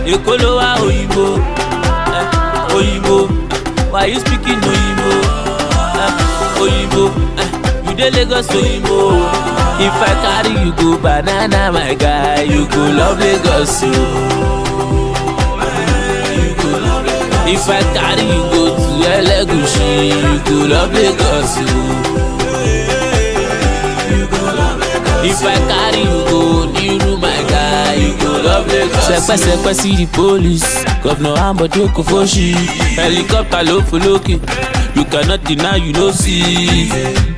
Ekolowa Oyinbo, Oyinbo. Why you speaking Oyinbo, Oyinbo? You dey Lagos Oyinbo. If I carry you go banana, my guy, you go love Lagos yo. If I carry you go to Elegushi, you go love Lagos yo. If I carry you go Niru, my guy, you go love Lagos. Sepe see the police, Governor Ambode Kofoshi, helicopter low for looking. You cannot deny, you no see.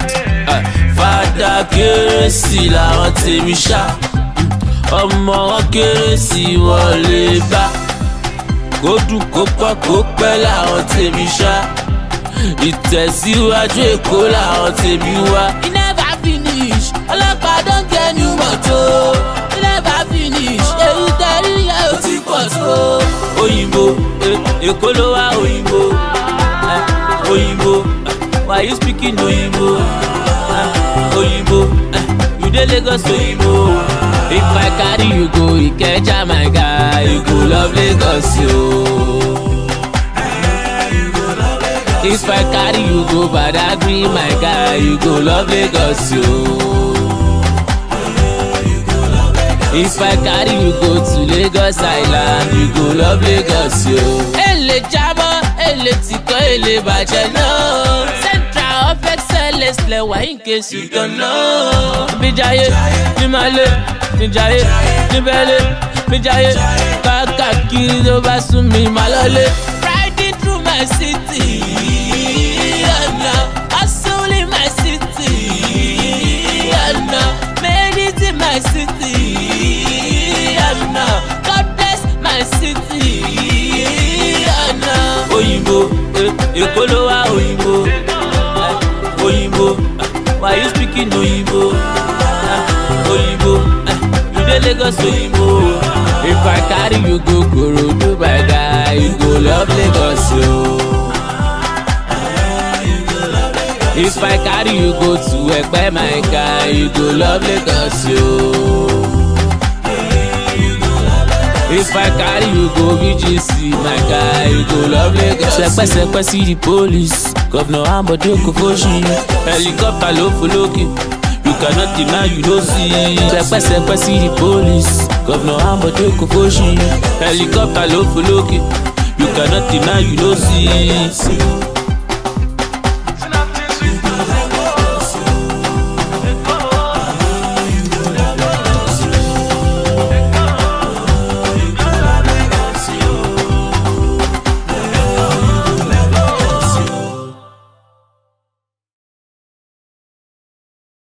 Fada kérésì làwọn tèmi ṣá, ọmọ wọn kérésì wọlé bá. Kó dùn kó pọ̀ kó pẹ́ làwọn tèmi ṣá, ìtẹ̀síwájú Èkó làwọn tèmi wá. E never finish, ọlọ́pàá don get new motor. E never finish, èyí tẹ̀rí yẹn ò ti pọ̀ tó. Oyinbo, Ekolowa Oyinbo, Oyinbo. Why you speaking Oyinbo, Oyinbo? You dey Lagos Oyinbo. If I carry you go Ikeja, my guy, you go love Lagos yo. If I carry you go Badagry, my guy, you go love Lagos yo. If I carry you go to Lagos Island, you go love Lagos yo. Ele jamo, ele tiko, ele bàjẹ́ náà. Central of excellence lẹ́wà in case you don't know. Bijaye, ni male, ni jaye, ni bele, bijaye. Káàkiri ló bá sún mi máa lọlé. Riding through my city, hustle in my city, made it in my city, God bless my city. Oyinbo, Ekolowa Oyinbo, Oyinbo. Why you speaking Oyinbo, Oyinbo? You dey Lagos Oyinbo. If I carry you go Korodu, my guy, you go love Lagos yo. If I carry you go to Ekpe, my guy, you go love Lagos yo. If I carry you go VGC, my guy, you go love Lagos. Sepe see the police, Governor Ambode Kofoshi, helicopter low for looking. You cannot deny, you no see. Sepe see the police, Governor Ambode Kofoshi, helicopter low for looking. You cannot deny, you no see.